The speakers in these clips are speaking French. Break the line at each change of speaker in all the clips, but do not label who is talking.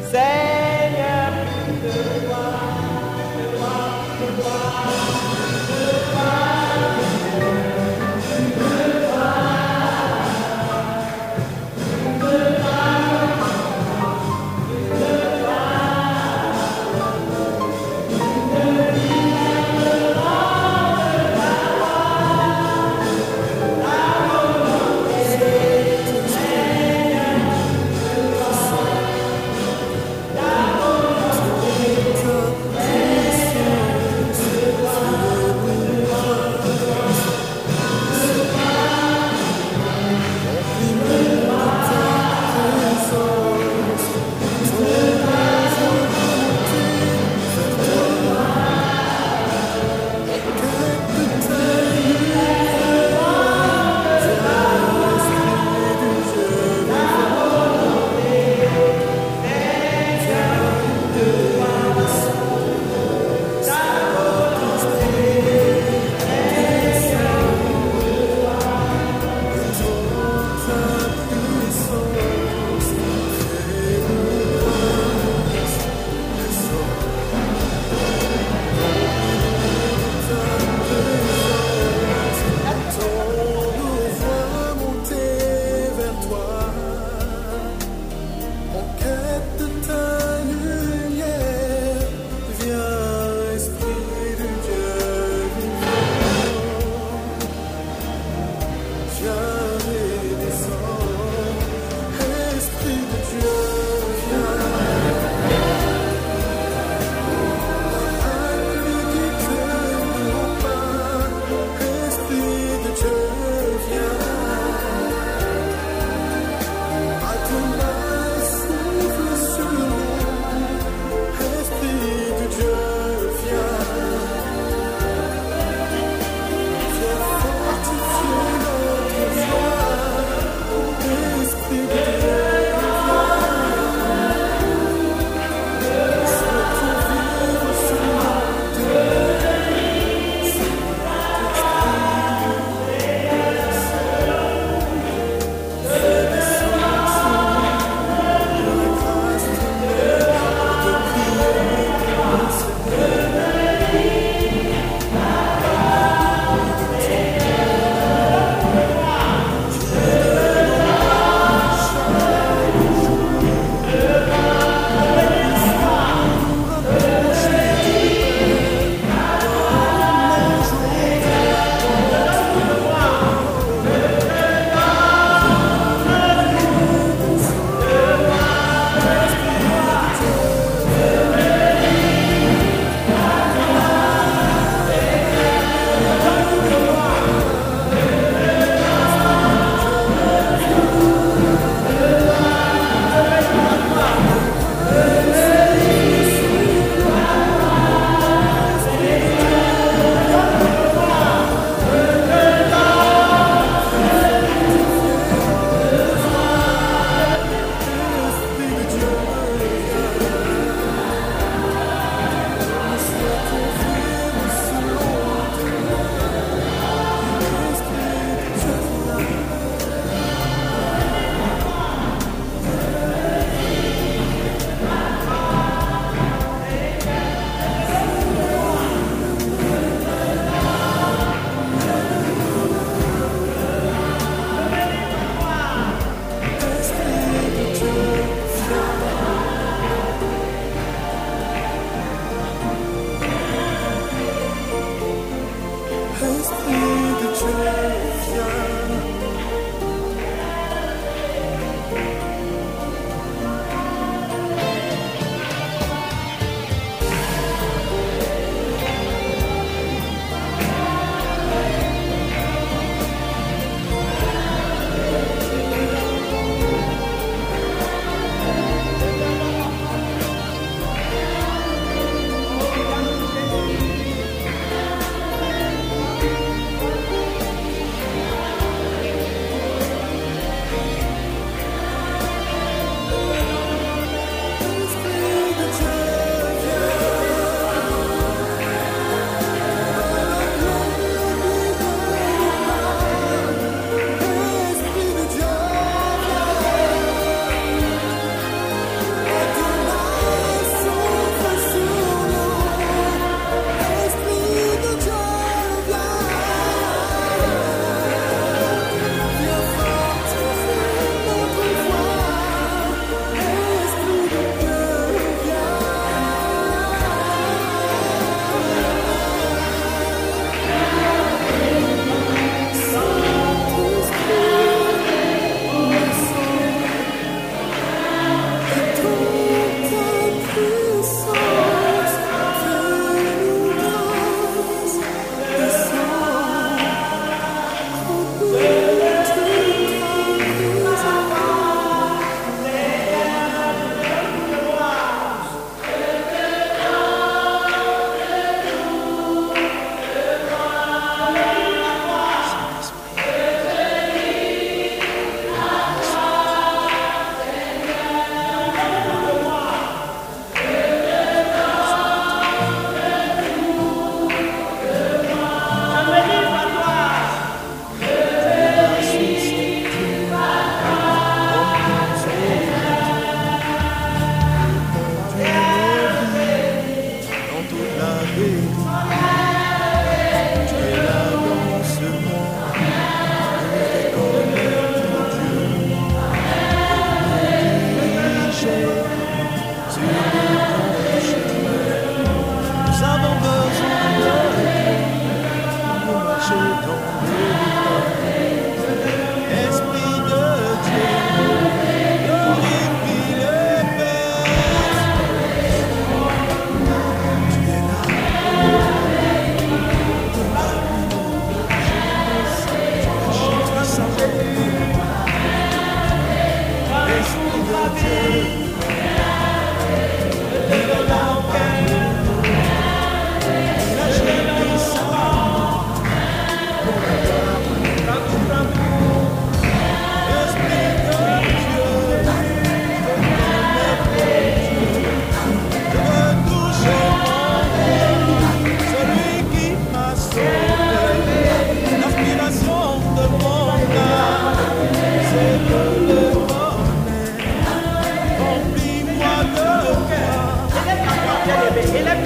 Seigneur, plus de gloire, de gloire, de gloire.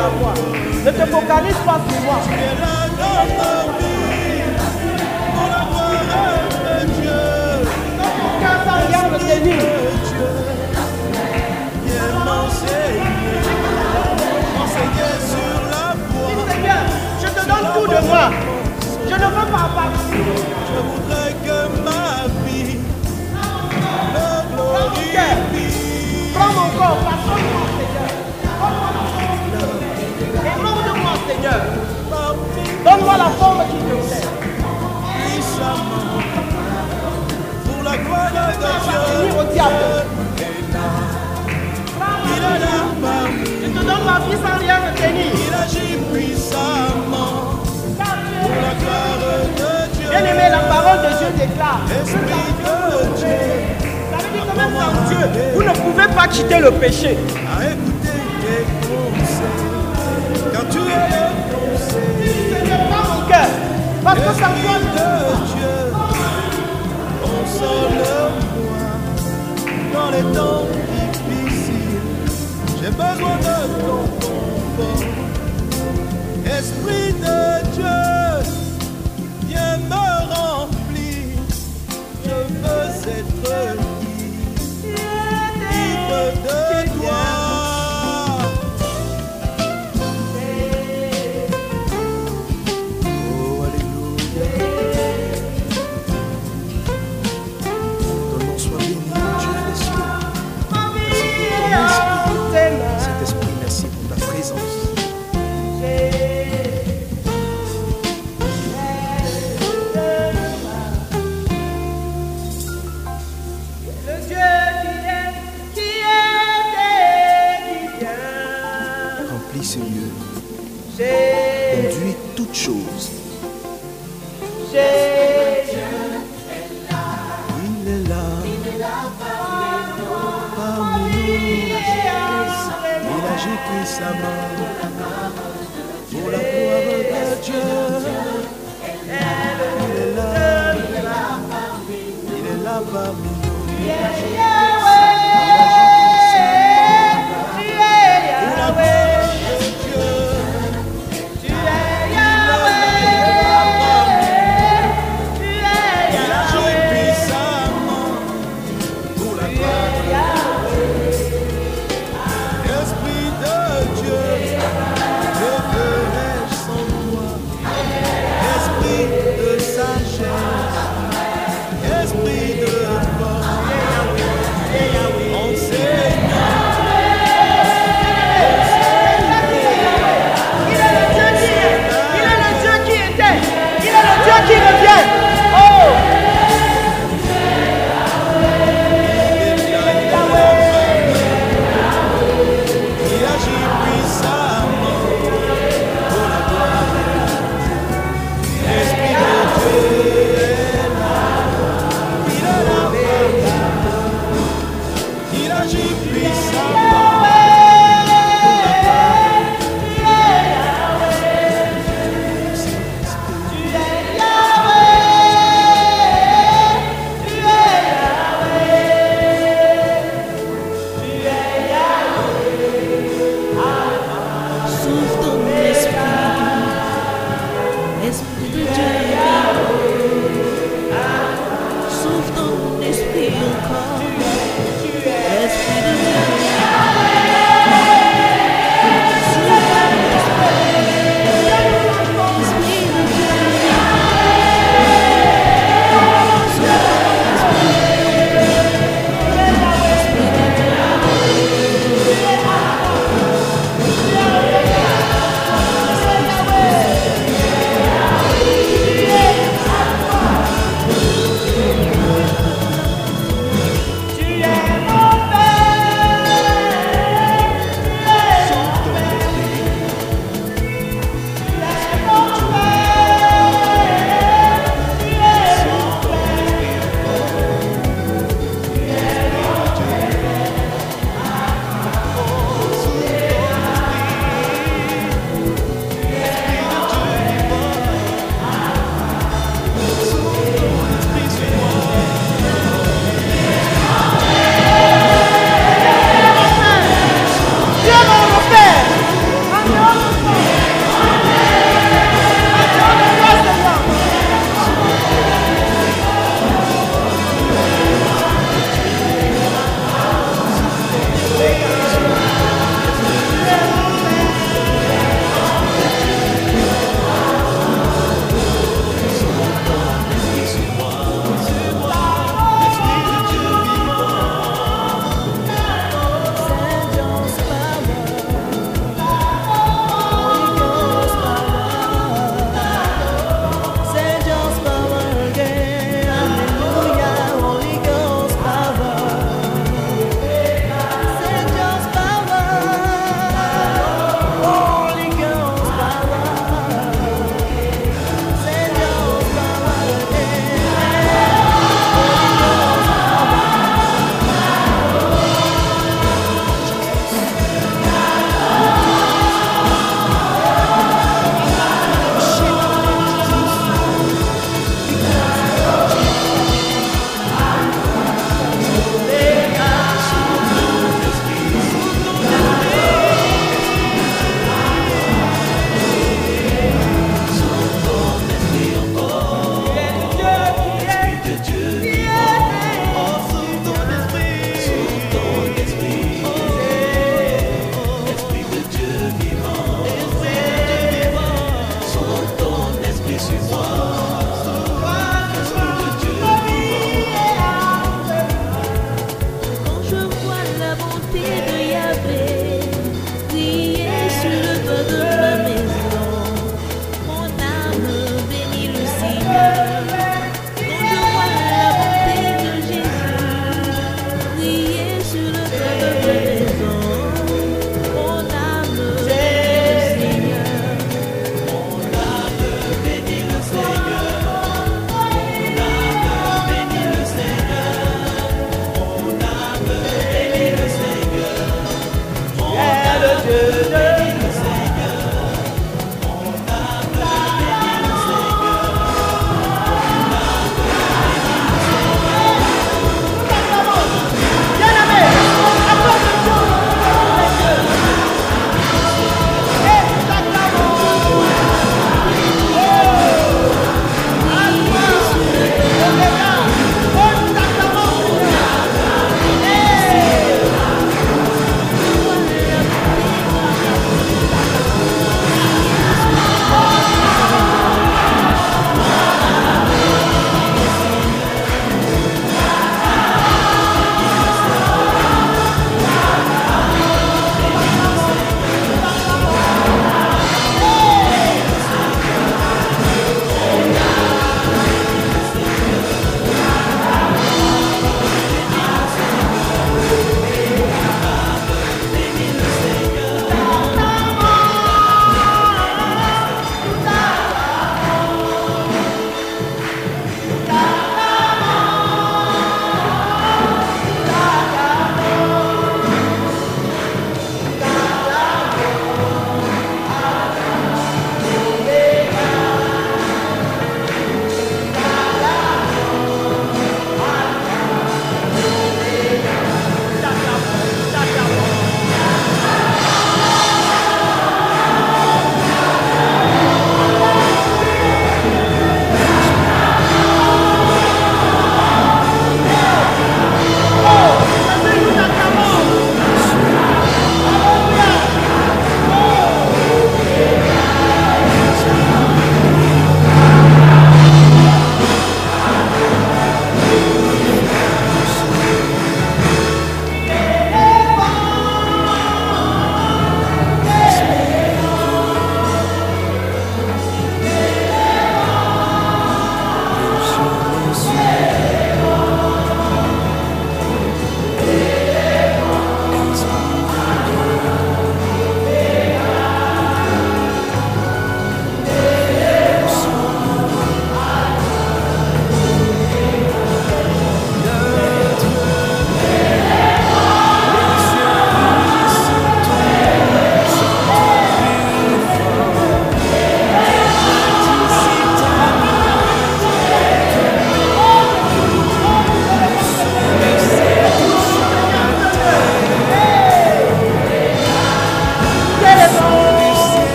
à moi. Ne te focalise pas sur moi.
Tu es là dans nos vies, pour la gloire de Dieu.
Dans mon cœur sans rien retenir.
Viens m'enseigner sur la voie.
Seigneur, je te donne tout de moi. Je ne veux pas partir.
Je voudrais que ma vie me glorifie.
Prends mon corps, façonne-moi, Seigneur. Et montre-moi, Seigneur. Donne-moi la forme qui te plaît.
Puissamment, pour la gloire de
Venir au
Dieu.
diable.
Il est là parmi.
Je te donne ma vie sans rien retenir.
Il agit puissamment pour la gloire de Dieu.
Bien aimé, la parole de Dieu déclare.
Esprit de Dieu,
Ça veut dire que même sans Dieu, vous ne pouvez pas quitter le péché.
à écouter tes conseils. Quand tu es le conseil,
Seigneur, prends mon cœur. Parce que sans toi,
Esprit de Dieu, console-moi dans les temps difficiles. J'ai besoin de ton confort. Esprit de Dieu, viens me remplir. Je veux être ivre de toi. Oh, alléluia. Ton nom soit béni, Dieu des cieux.
ma vie est entre tes mains.
Saint-Esprit, merci pour ta présence.
Le Dieu qui est et qui vient.
Remplis ce lieu.
J'ai
Conduis toutes choses. Il est là. Parmi nous. Il agit puissamment. Pour la gloire de Dieu. Il est là. Il est là parmi nous. Pour la gloire de Dieu. Il agit puissamment. Pour la gloire de Dieu. Esprit de Dieu. Que ferais-je sans toi? Esprit de sagesse. Esprit de force.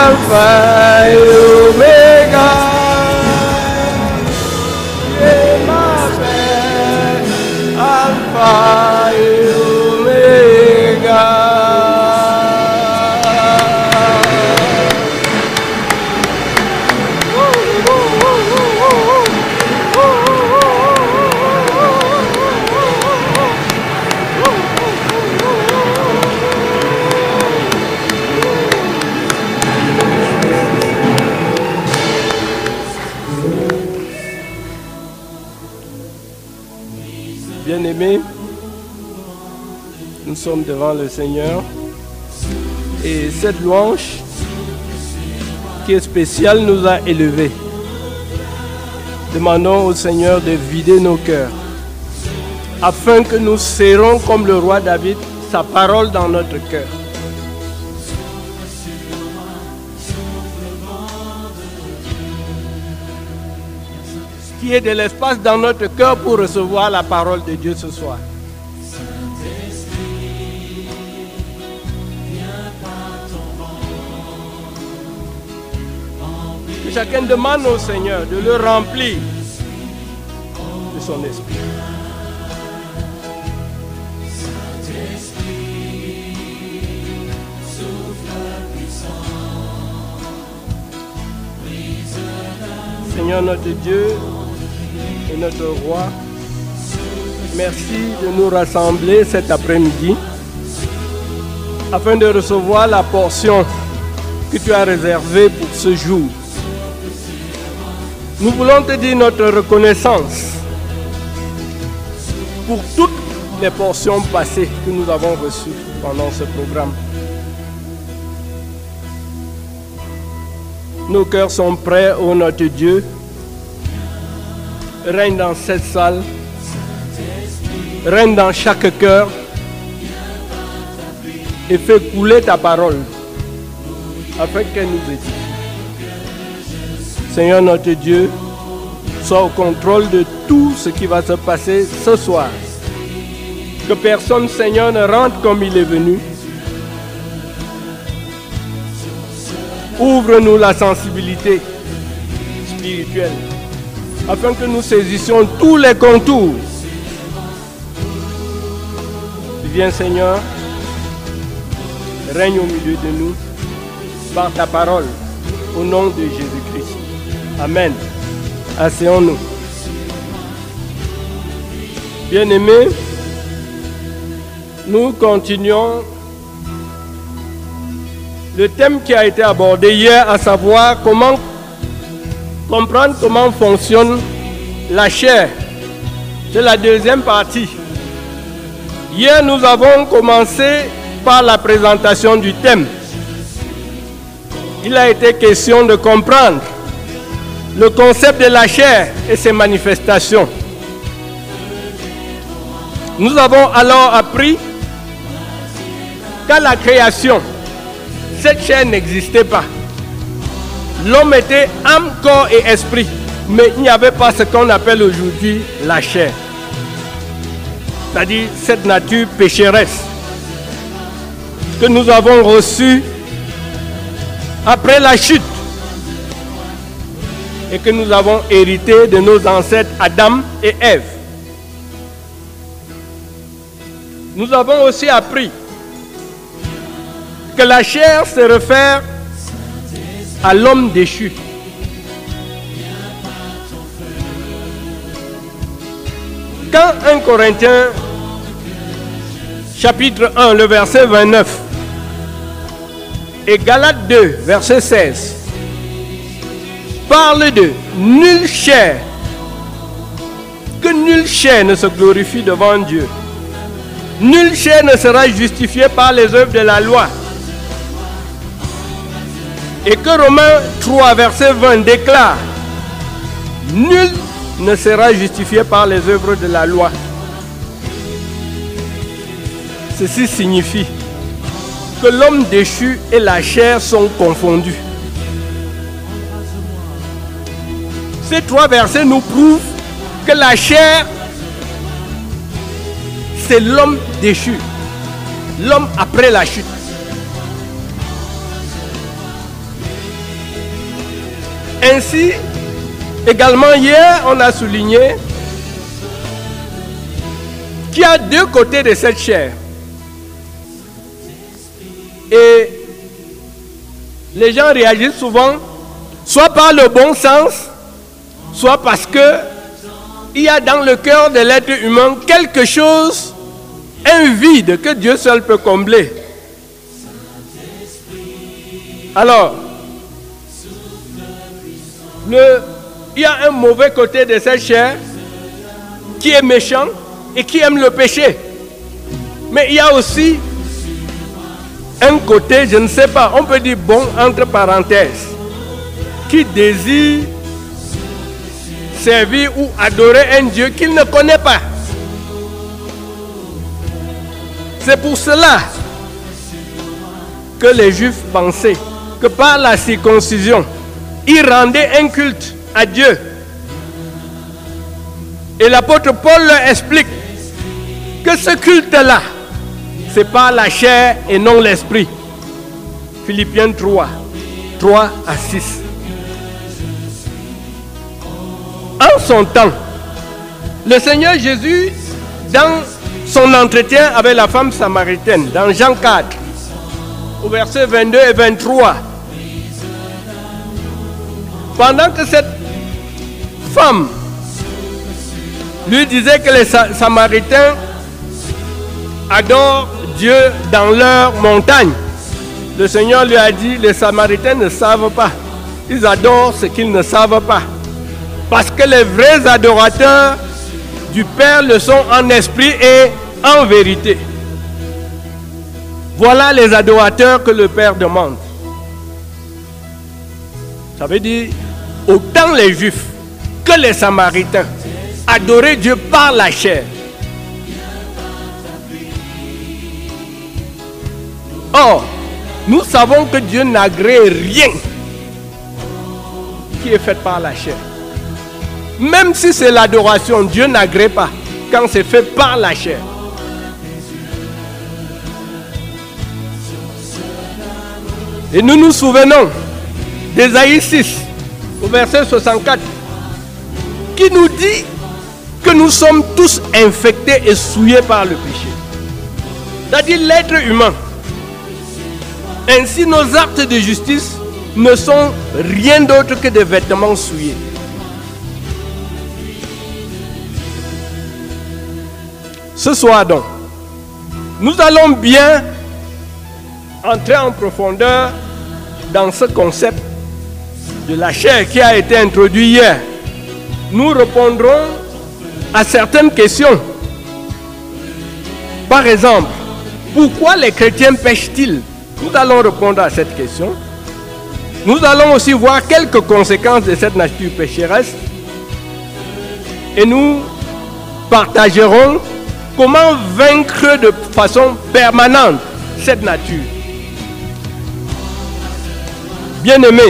Alpha et Omega. Et ma paix, Alpha et Omega. Bien-aimés, nous sommes devant le Seigneur et cette louange qui est spéciale nous a élevés. Demandons au Seigneur de vider nos cœurs afin que nous serrons comme le roi David sa parole dans notre cœur. Qu'il y ait de l'espace dans notre cœur pour recevoir la parole de Dieu ce soir. Que chacun demande au Seigneur de le remplir de son esprit. Seigneur notre Dieu et notre roi, merci de nous rassembler cet après-midi afin de recevoir la portion que tu as réservée pour ce jour. Nous voulons te dire notre reconnaissance pour toutes les portions passées que nous avons reçues pendant ce programme. Nos cœurs sont prêts, ô notre Dieu. Règne dans cette salle, règne dans chaque cœur et fais couler ta parole afin qu'elle nous édifie. Seigneur notre Dieu, sois au contrôle de tout ce qui va se passer ce soir. Que personne, Seigneur, ne rentre comme il est venu. Ouvre-nous la sensibilité spirituelle afin que nous saisissions tous les contours. Viens, Seigneur, règne au milieu de nous par ta parole, au nom de Jésus-Christ. Amen. Asseyons-nous. Bien-aimés, nous continuons le thème qui a été abordé hier, à savoir comment comprendre comment fonctionne la chair. C'est la deuxième partie. Hier, nous avons commencé par la présentation du thème. Il a été question de comprendre le concept de la chair et ses manifestations. Nous avons alors appris qu'à la création, cette chair n'existait pas. L'homme était âme, corps et esprit, mais il n'y avait pas ce qu'on appelle aujourd'hui la chair. C'est-à-dire cette nature pécheresse que nous avons reçue après la chute et que nous avons hérité de nos ancêtres Adam et Ève. Nous avons aussi appris que la chair se réfère à l'homme déchu. Quand 1 Corinthiens chapitre 1, le verset 29 et Galates 2, verset 16 parle de nulle chair, que nulle chair ne se glorifie devant Dieu. Nulle chair ne sera justifiée par les œuvres de la loi. Et que Romains 3, verset 20 déclare: nul ne sera justifié par les œuvres de la loi. Ceci signifie que l'homme déchu et la chair sont confondus. Ces trois versets nous prouvent que la chair, c'est l'homme déchu, l'homme après la chute. Ainsi, également hier, on a souligné qu'il y a deux côtés de cette chair. Et les gens réagissent souvent, soit par le bon sens, soit parce que il y a dans le cœur de l'être humain quelque chose, un vide que Dieu seul peut combler. Alors, il y a un mauvais côté de cette chair qui est méchant et qui aime le péché. Mais il y a aussi un côté, je ne sais pas, on peut dire bon entre parenthèses, qui désire servir ou adorer un Dieu qu'il ne connaît pas. C'est pour cela que les Juifs pensaient que par la circoncision, ils rendaient un culte à Dieu. Et l'apôtre Paul leur explique que ce culte-là, c'est par la chair et non l'esprit. Philippiens 3, 3 à 6. En son temps, le Seigneur Jésus, dans son entretien avec la femme samaritaine, dans Jean 4, au verset 22 et 23, pendant que cette femme lui disait que les Samaritains adorent Dieu dans leur montagne, le Seigneur lui a dit, les Samaritains ne savent pas. Ils adorent ce qu'ils ne savent pas. Parce que les vrais adorateurs du Père le sont en esprit et en vérité. Voilà les adorateurs que le Père demande. Ça veut dire, autant les Juifs que les Samaritains adoraient Dieu par la chair. Or, nous savons que Dieu n'agrée rien qui est fait par la chair. Même si c'est l'adoration, Dieu n'agrée pas quand c'est fait par la chair. Et nous nous souvenons d'Ésaïe 6, au verset 64, qui nous dit que nous sommes tous infectés et souillés par le péché. C'est-à-dire l'être humain. Ainsi, nos actes de justice ne sont rien d'autre que des vêtements souillés. Ce soir donc, nous allons bien entrer en profondeur dans ce concept de la chair qui a été introduit hier. Nous répondrons à certaines questions. Par exemple, pourquoi les chrétiens pêchent-ils? Nous allons répondre à cette question. Nous allons aussi voir quelques conséquences de cette nature pécheresse. Et nous partagerons comment vaincre de façon permanente cette nature. Bien-aimés,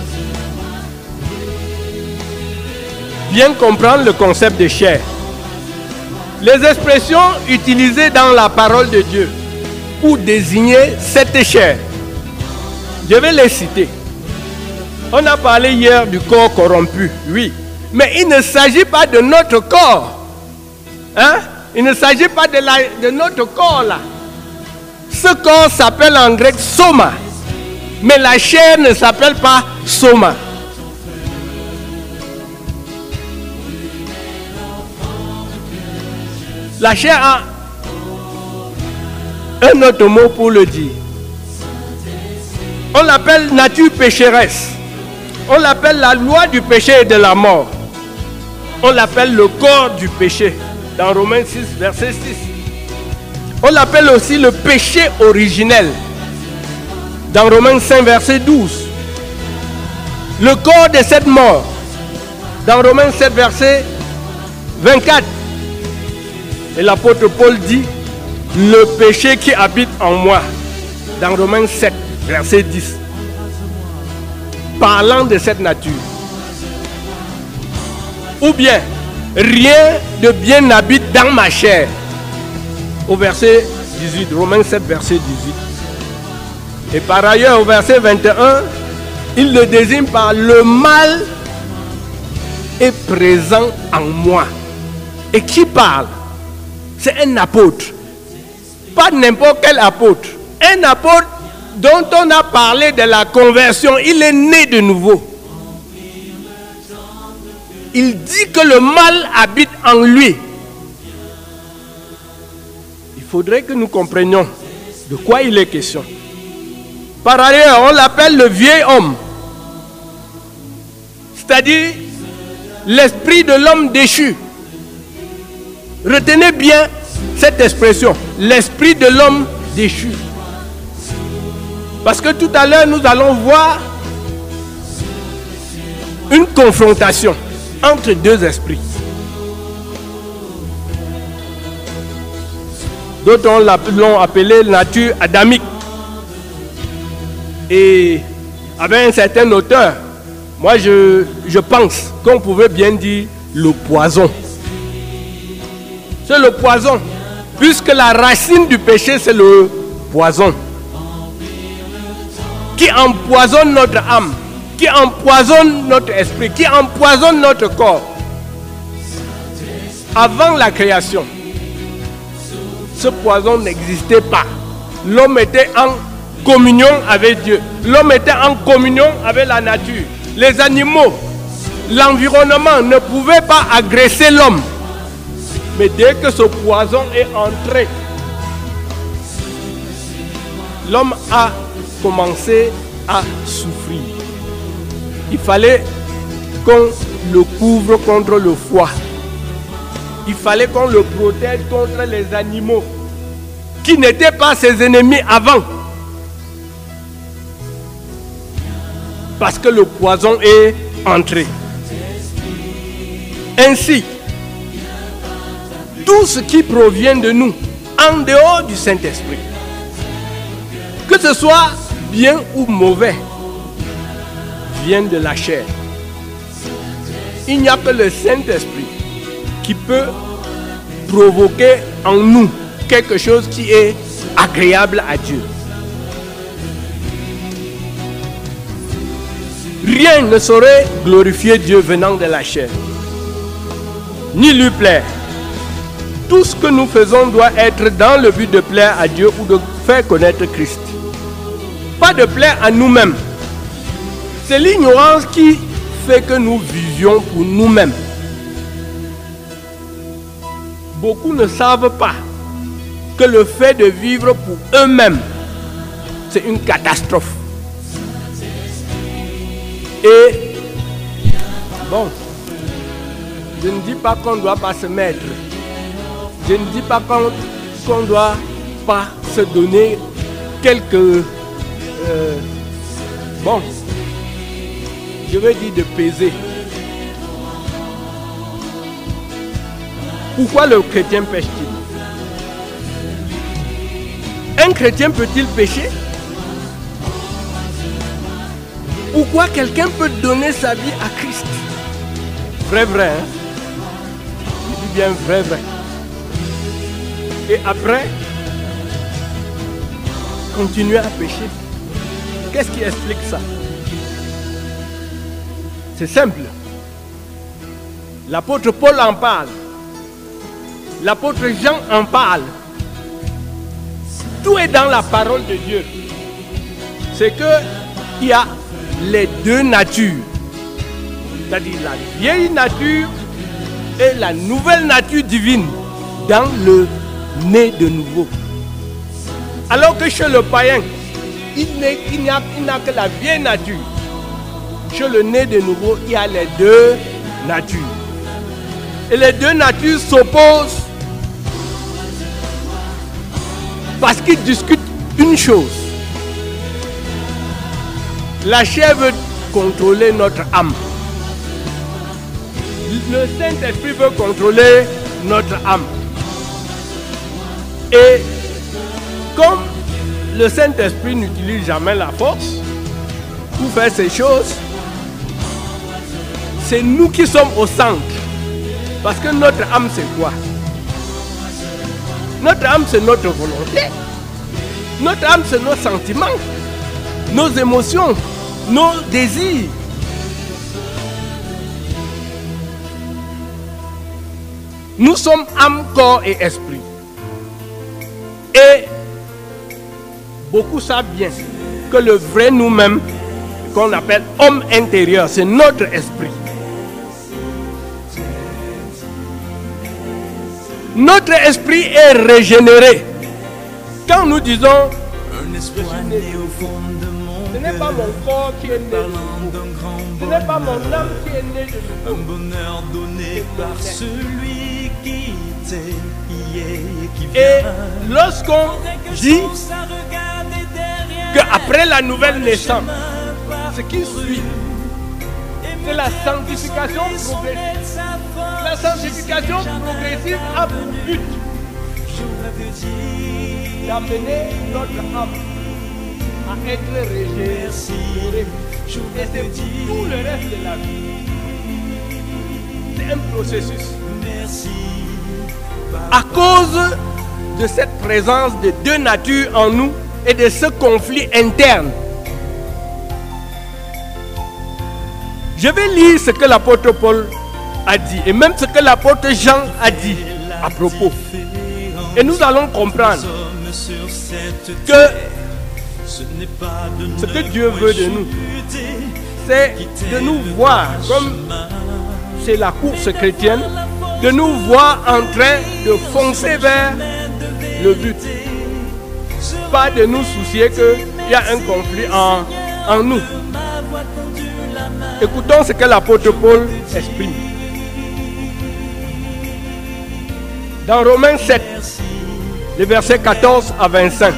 bien comprendre le concept de chair. Les expressions utilisées dans la parole de Dieu pour désigner cette chair, je vais les citer. On a parlé hier du corps corrompu, oui, mais il ne s'agit pas de notre corps. Hein? Il ne s'agit pas de notre corps là. Ce corps s'appelle en grec soma, mais la chair ne s'appelle pas soma. La chair a un autre mot pour le dire. On l'appelle nature pécheresse. On l'appelle la loi du péché et de la mort. On l'appelle le corps du péché. Dans Romains 6, verset 6. On l'appelle aussi le péché originel. Dans Romains 5, verset 12. Le corps de cette mort. Dans Romains 7, verset 24. Et l'apôtre Paul dit, le péché qui habite en moi. Dans Romains 7, verset 10. Parlant de cette nature. Ou bien, rien de bien n'habite dans ma chair. Au verset 18, Romains 7, verset 18. Et par ailleurs, au verset 21, il le désigne par le mal est présent en moi. Et qui parle? C'est un apôtre. Pas n'importe quel apôtre. Un apôtre dont on a parlé de la conversion. Il est né de nouveau. Il dit que le mal habite en lui. Il faudrait que nous comprenions de quoi il est question. Par ailleurs, on l'appelle le vieil homme. C'est-à-dire l'esprit de l'homme déchu. Retenez bien cette expression, l'esprit de l'homme déchu. Parce que tout à l'heure, nous allons voir une confrontation entre deux esprits. D'autres l'ont appelé nature adamique. Et avec un certain auteur, moi je pense qu'on pouvait bien dire le poison. C'est le poison, puisque la racine du péché c'est le poison qui empoisonne notre âme, qui empoisonne notre esprit, qui empoisonne notre corps. Avant la création, ce poison n'existait pas. L'homme était en communion avec Dieu. L'homme était en communion avec la nature. Les animaux, l'environnement ne pouvait pas agresser l'homme. Mais dès que ce poison est entré, l'homme a commencé à souffrir. Il fallait qu'on le couvre contre le froid. Il fallait qu'on le protège contre les animaux qui n'étaient pas ses ennemis avant. Parce que le poison est entré. Ainsi, tout ce qui provient de nous, en dehors du Saint-Esprit, que ce soit bien ou mauvais, vient de la chair. Il n'y a que le Saint-Esprit qui peut provoquer en nous quelque chose qui est agréable à Dieu. Rien ne saurait glorifier Dieu venant de la chair, ni lui plaire. Tout ce que nous faisons doit être dans le but de plaire à Dieu ou de faire connaître Christ. Pas de plaire à nous-mêmes. C'est l'ignorance qui fait que nous vivions pour nous-mêmes. Beaucoup ne savent pas que le fait de vivre pour eux-mêmes, c'est une catastrophe. Et, bon, je ne dis pas qu'on ne doit pas se mettre. Je ne dis pas qu'on ne doit pas se donner quelques... bon, je veux dire de peser. Pourquoi le chrétien pêche-t-il? Un chrétien peut-il pécher? Pourquoi quelqu'un peut donner sa vie à Christ? Vrai, vrai, hein? Je dis bien vrai, vrai. Et après, continuer à pécher. Qu'est-ce qui explique ça? C'est simple. L'apôtre Paul en parle. L'apôtre Jean en parle. Tout est dans la parole de Dieu. C'est qu'il y a les deux natures. C'est-à-dire la vieille nature et la nouvelle nature divine dans le né de nouveau. Alors que chez le païen, il n'a que la vieille nature. Chez le né de nouveau, il y a les deux natures. Et les deux natures s'opposent parce qu'ils discutent une chose. La chair veut contrôler notre âme. Le Saint-Esprit veut contrôler notre âme. Et comme le Saint-Esprit n'utilise jamais la force pour faire ces choses, c'est nous qui sommes au centre. Parce que notre âme, c'est quoi? Notre âme, c'est notre volonté. Notre âme, c'est nos sentiments, nos émotions, nos désirs. Nous sommes âme, corps et esprit. Et beaucoup savent bien que le vrai nous-mêmes, qu'on appelle homme intérieur, c'est notre esprit. Notre esprit est régénéré. Quand nous disons, je suis né, ce n'est pas mon corps qui est né de nouveau. Ce n'est pas mon âme qui est née de nouveau.
Un bonheur donné par celui qui était hier et qui vient.
Et lorsqu'on dit qu'après la nouvelle naissance, ce qui suit, c'est la sanctification progressive. La sanctification progressive a pour but d'amener notre âme à être régénérée. Et c'est tout le reste de la vie. C'est un processus. À cause de cette présence de deux natures en nous et de ce conflit interne, je vais lire ce que l'apôtre Paul a dit et même ce que l'apôtre Jean a dit à propos. Et nous allons comprendre que ce que Dieu veut de nous, c'est de nous voir comme c'est la course chrétienne, de nous voir en train de foncer vers le but. Pas de nous soucier qu'il y a un conflit en nous. Écoutons ce que l'apôtre Paul exprime. Dans Romains 7, les versets 14 à 25.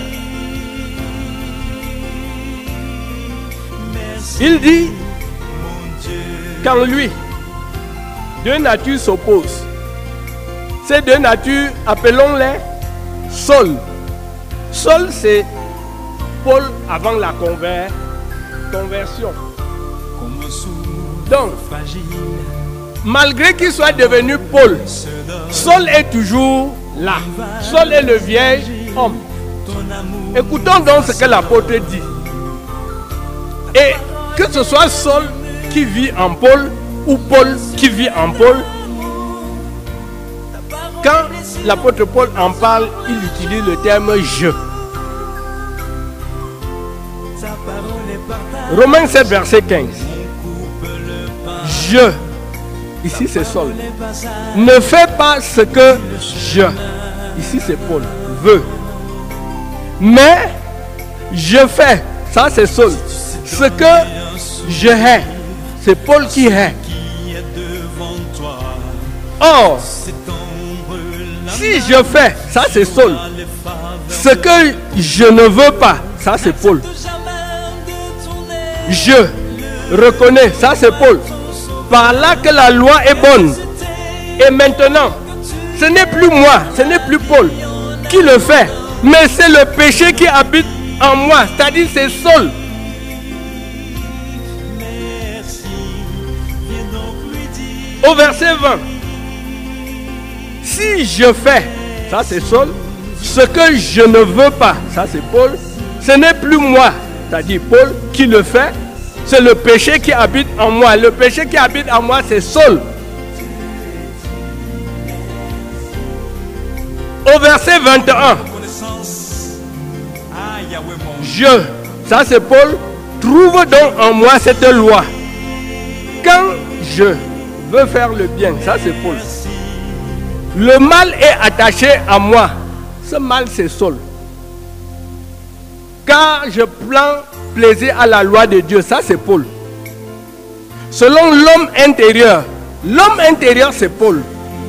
Il dit qu'en lui, deux natures s'opposent. Ces deux natures, appelons-les Saul. Saul, c'est Paul avant la conversion. Donc, malgré qu'il soit devenu Paul, Saul est toujours là. Saul est le vieil homme. Écoutons donc ce que l'apôtre dit. Et que ce soit Saul qui vit en Paul ou Paul qui vit en Paul, quand l'apôtre Paul en parle, il utilise le terme « je ». Romains 7, verset 15. Je, ici c'est Saul, ne fais pas ce que je, ici c'est Paul, veux. Mais je fais, ça c'est Saul, ce que je hais, c'est Paul qui hait. Or, si je fais, ça c'est Saul, ce que je ne veux pas, ça c'est Paul. Je reconnais, ça c'est Paul. Par là que la loi est bonne. Et maintenant, ce n'est plus moi, ce n'est plus Paul qui le fait, mais c'est le péché qui habite en moi, c'est-à-dire c'est Saul. Au verset 20, si je fais, ça c'est Saul, ce que je ne veux pas, ça c'est Paul, ce n'est plus moi, c'est-à-dire Paul qui le fait, c'est le péché qui habite en moi. Le péché qui habite en moi, c'est Saul. Au verset 21, je, ça c'est Paul, trouve donc en moi cette loi. Quand je veux faire le bien, ça c'est Paul. Le mal est attaché à moi. Ce mal c'est Saul. Car je prends plaisir à la loi de Dieu, ça c'est Paul. Selon l'homme intérieur c'est Paul.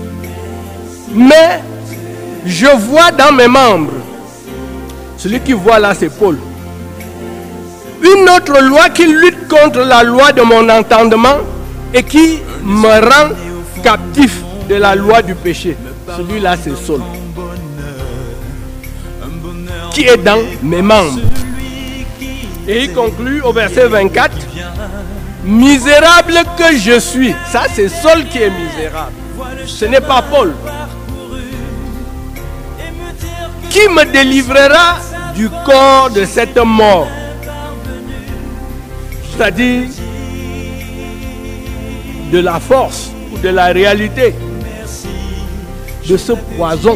Mais je vois dans mes membres, celui qui voit là c'est Paul, une autre loi qui lutte contre la loi de mon entendement et qui me rend captif de la loi du péché. Celui-là c'est Saul, qui est dans mes membres. Et il conclut au verset 24, misérable que je suis. Ça c'est Saul qui est misérable, ce n'est pas Paul. Qui me délivrera du corps de cette mort? c'est-à-dire de la force ou de la réalité de ce poison.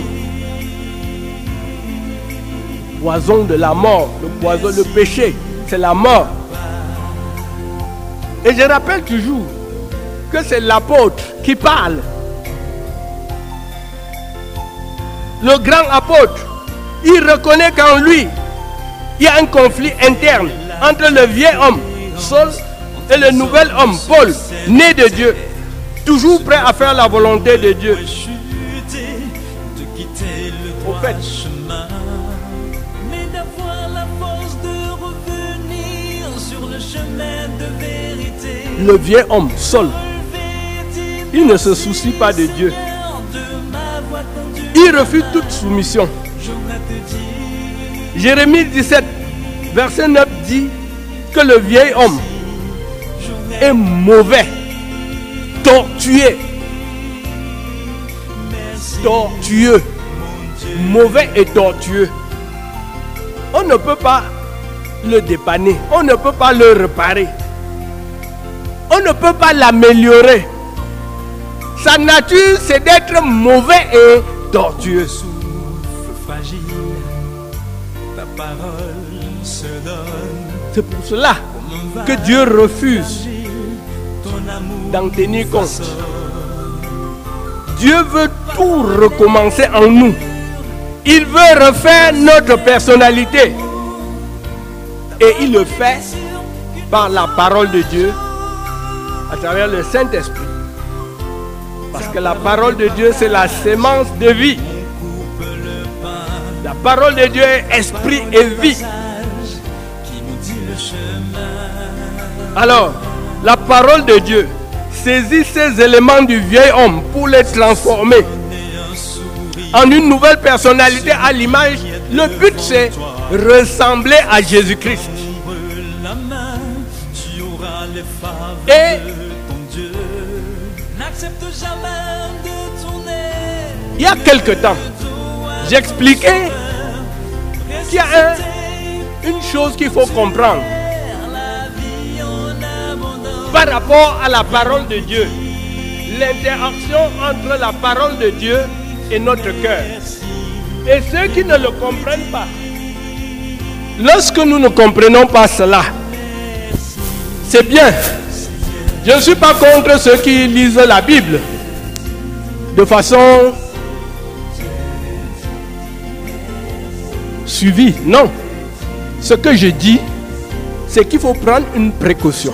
Poison de la mort, le poison, le péché, c'est la mort. Et je rappelle toujours que c'est l'apôtre qui parle. Le grand apôtre, il reconnaît qu'en lui, il y a un conflit interne entre le vieil homme, Saul, et le nouvel homme, Paul, né de Dieu, toujours prêt à faire la volonté de Dieu. Au fait, le vieil homme, Saul, il ne se soucie pas de Dieu. Il refuse toute soumission. Jérémie 17, verset 9 dit que le vieil homme est mauvais, tortueux, mauvais et tortueux. On ne peut pas le dépanner, on ne peut pas le réparer, on ne peut pas l'améliorer. Sa nature, c'est d'être mauvais et tortueux. C'est pour cela que Dieu refuse d'en tenir compte. Dieu veut tout recommencer en nous. Il veut refaire notre personnalité. Et il le fait par la parole de Dieu, à travers le Saint-Esprit. Parce que la parole de Dieu, c'est la sémence de vie. La parole de Dieu est esprit et vie. Alors, la parole de Dieu saisit ces éléments du vieil homme pour les transformer en une nouvelle personnalité à l'image. Le but, c'est ressembler à Jésus-Christ. Et il y a quelque temps, j'expliquais qu'il y a une chose qu'il faut comprendre par rapport à la parole de Dieu. L'interaction entre la parole de Dieu et notre cœur. Et ceux qui ne le comprennent pas, lorsque nous ne comprenons pas cela, c'est bien. Je ne suis pas contre ceux qui lisent la Bible de façon suivie. Non. Ce que je dis, c'est qu'il faut prendre une précaution.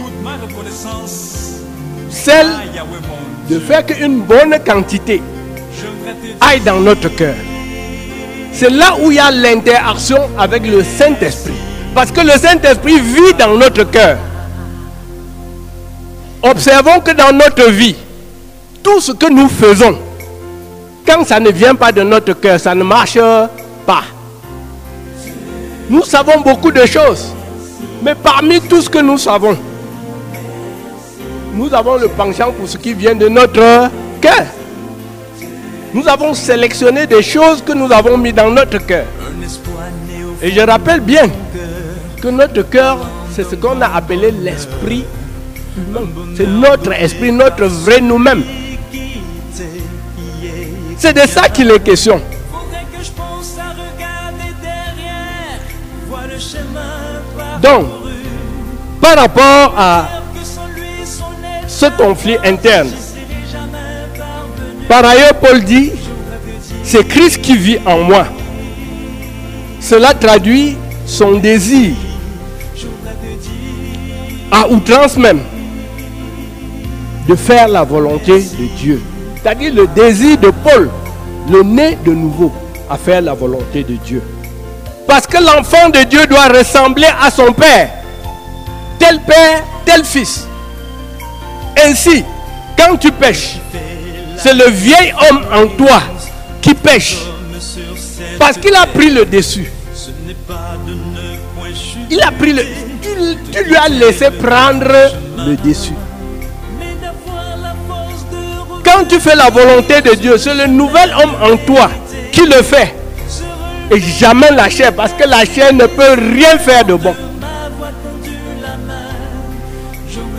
Celle de faire qu'une bonne quantité aille dans notre cœur. C'est là où il y a l'interaction avec le Saint-Esprit. Parce que le Saint-Esprit vit dans notre cœur. Observons que dans notre vie, tout ce que nous faisons, quand ça ne vient pas de notre cœur, ça ne marche pas. Nous savons beaucoup de choses, mais parmi tout ce que nous savons, nous avons le penchant pour ce qui vient de notre cœur. Nous avons sélectionné des choses que nous avons mis dans notre cœur. Et je rappelle bien que notre cœur, c'est ce qu'on a appelé l'esprit humain. C'est notre esprit, notre vrai nous-mêmes. C'est de ça qu'il est question. Donc, par rapport à ce conflit interne, par ailleurs, Paul dit, c'est Christ qui vit en moi. Cela traduit son désir, à outrance même, de faire la volonté de Dieu. C'est-à-dire le désir de Paul, le né de nouveau, à faire la volonté de Dieu. Parce que l'enfant de Dieu doit ressembler à son père. Tel père, tel fils. Ainsi, quand tu pêches, c'est le vieil homme en toi qui pêche. Parce qu'il a pris le dessus. Il a pris le... Tu lui as laissé prendre le dessus. Quand tu fais la volonté de Dieu, c'est le nouvel homme en toi qui le fait. Et jamais la chair, parce que la chair ne peut rien faire de bon.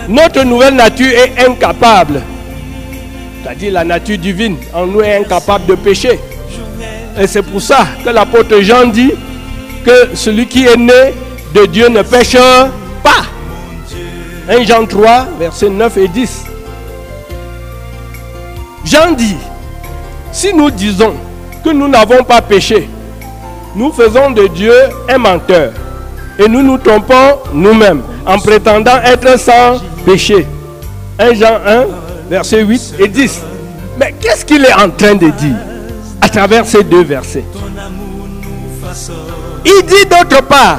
Notre nouvelle nature est incapable. C'est-à-dire la nature divine en nous est incapable de pécher. Et c'est pour ça que l'apôtre Jean dit que celui qui est né de Dieu ne pêche pas. 1 Jean 3, versets 9 et 10. Jean dit, si nous disons que nous n'avons pas péché, nous faisons de Dieu un menteur et nous nous trompons nous-mêmes en prétendant être sans péché. 1 Jean 1, versets 8 et 10. Mais qu'est-ce qu'il est en train de dire à travers ces deux versets? Il dit d'autre part,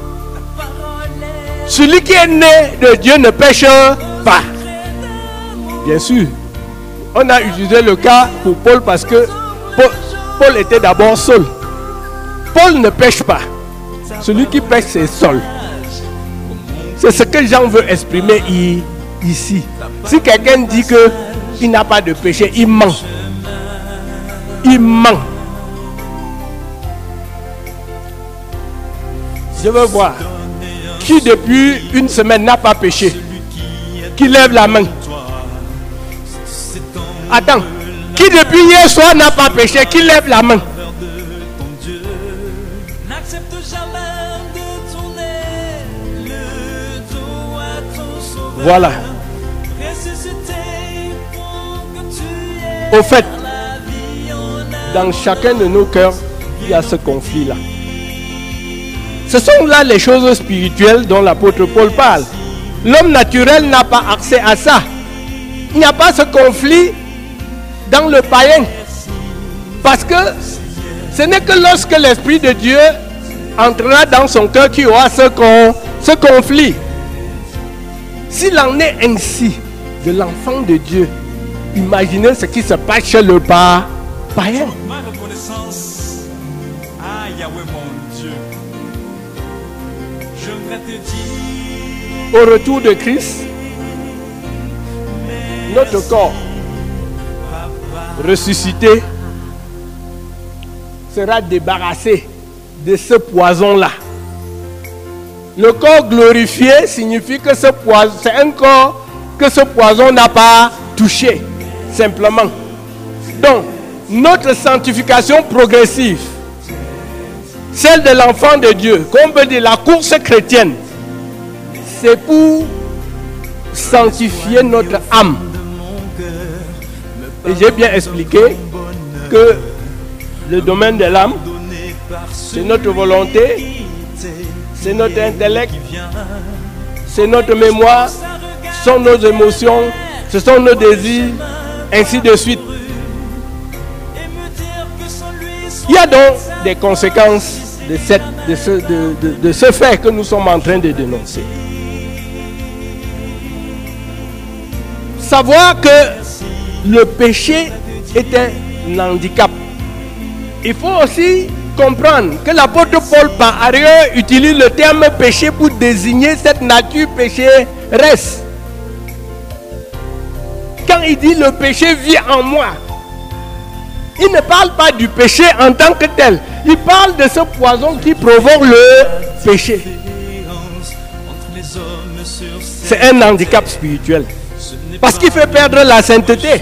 celui qui est né de Dieu ne pêche pas. Bien sûr, on a utilisé le cas pour Paul parce que Paul était d'abord Saul. Paul ne pêche pas. Celui qui pêche, c'est Saul. C'est ce que Jean veut exprimer ici. Si quelqu'un dit qu'il n'a pas de péché, il ment. Il ment. Je veux voir qui depuis une semaine n'a pas péché. Qui lève la main. Attends. Qui depuis hier soir n'a pas péché. Qui lève la main. Voilà. Au fait, dans chacun de nos cœurs, il y a ce conflit-là. Ce sont là les choses spirituelles dont l'apôtre Paul parle. L'homme naturel n'a pas accès à ça. Il n'y a pas ce conflit dans le païen. Parce que ce n'est que lorsque l'Esprit de Dieu entrera dans son cœur qu'il y aura ce conflit. S'il en est ainsi de l'enfant de Dieu, imaginez ce qui se passe chez le païen.
Ma reconnaissance à Yahweh mon Dieu. Je vais te dire.
Au retour de Christ, notre corps ressuscité sera débarrassé de ce poison-là. Le corps glorifié signifie que ce poison, c'est un corps que ce poison n'a pas touché, simplement. Donc, notre sanctification progressive, celle de l'enfant de Dieu, qu'on peut dire la course chrétienne, c'est pour sanctifier notre âme. Et j'ai bien expliqué que le domaine de l'âme, c'est notre volonté, c'est notre intellect, c'est notre mémoire, ce sont nos émotions, ce sont nos désirs, ainsi de suite. Il y a donc des conséquences de ce fait que nous sommes en train de dénoncer. Savoir que le péché est un handicap. Il faut aussi comprendre que l'apôtre Paul par ailleurs utilise le terme péché pour désigner cette nature pécheresse. Quand il dit le péché vit en moi, il ne parle pas du péché en tant que tel. Il parle de ce poison qui provoque le péché. C'est un handicap spirituel. Parce qu'il fait perdre la sainteté.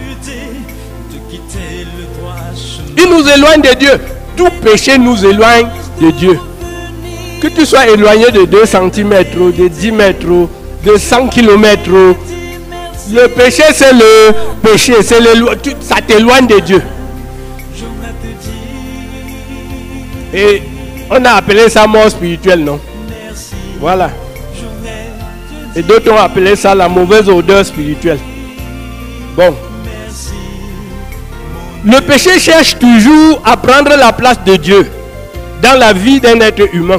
Il nous éloigne de Dieu. Tout péché nous éloigne de Dieu. Que tu sois éloigné de 2 cm, de 10 mètres, de 100 km, le péché c'est le péché, ça t'éloigne de Dieu. Et on a appelé ça mort spirituelle, non? Voilà. Et d'autres ont appelé ça la mauvaise odeur spirituelle. Bon. Le péché cherche toujours à prendre la place de Dieu dans la vie d'un être humain.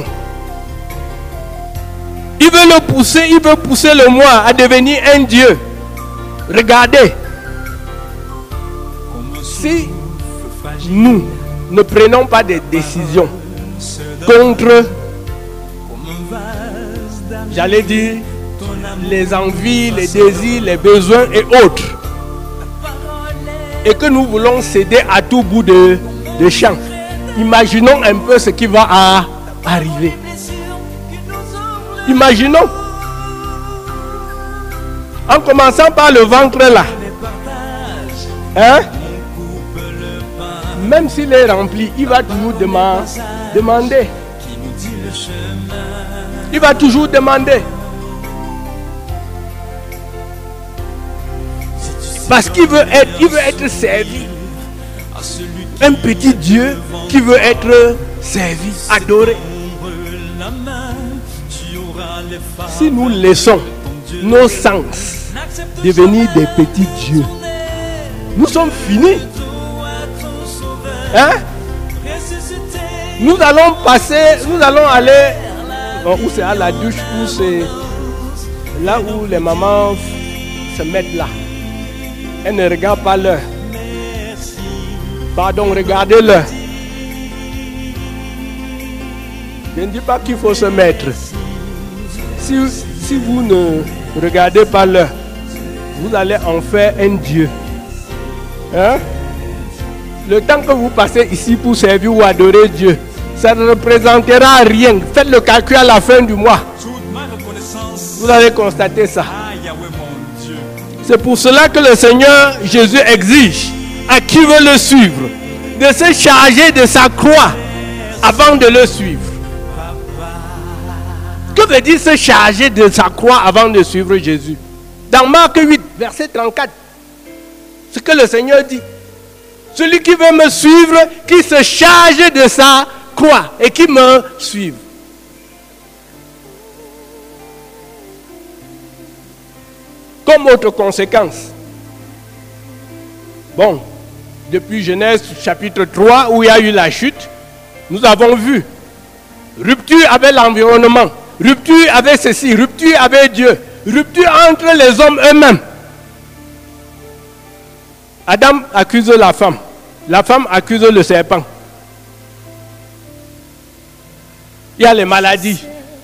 Il veut pousser le moi à devenir un Dieu. Regardez. Si nous ne prenons pas des décisions contre, j'allais dire, les envies, les désirs, les besoins et autres, et que nous voulons céder à tout bout de champ, imaginons un peu ce qui va arriver. Imaginons. En commençant par le ventre là. Hein? Même s'il est rempli, il va toujours demander. Il va toujours demander. Parce qu'il veut être servi. Un petit Dieu qui veut être servi, adoré. Si nous laissons nos sens devenir des petits dieux, nous sommes finis. Hein? Nous allons aller où c'est à la douche, où c'est là où les mamans se mettent là. Elles ne regardent pas l'heure. Pardon, regardez-le. Je ne dis pas qu'il faut se mettre. Si vous ne regardez pas l'heure, vous allez en faire un Dieu. Hein? Le temps que vous passez ici pour servir ou adorer Dieu, ça ne représentera rien. Faites le calcul à la fin du mois. Vous allez constater ça. C'est pour cela que le Seigneur Jésus exige à qui veut le suivre de se charger de sa croix avant de le suivre. Que veut dire se charger de sa croix avant de suivre Jésus? Dans Marc 8, verset 34, ce que le Seigneur dit: celui qui veut me suivre, qui se charge de sa croix et qui me suive. Comme autre conséquence, bon, depuis Genèse chapitre 3 où il y a eu la chute, nous avons vu rupture avec l'environnement, rupture avec ceci, rupture avec Dieu, rupture entre les hommes eux-mêmes. Adam accuse la femme accuse le serpent. Il y a les maladies.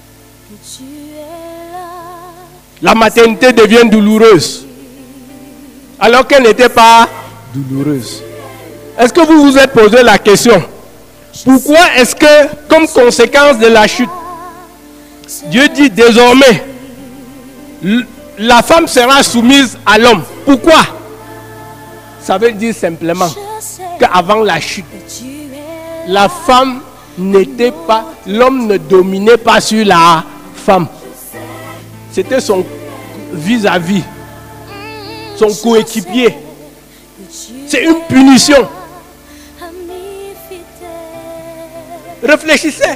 La maternité devient douloureuse alors qu'elle n'était pas douloureuse. Est-ce que vous vous êtes posé la question? Pourquoi est-ce que, comme conséquence de la chute, Dieu dit désormais la femme sera soumise à l'homme? Pourquoi? Ça veut dire simplement qu'avant la chute, la femme n'était pas, l'homme ne dominait pas sur la femme. C'était son vis-à-vis, son coéquipier. C'est une punition. Réfléchissez.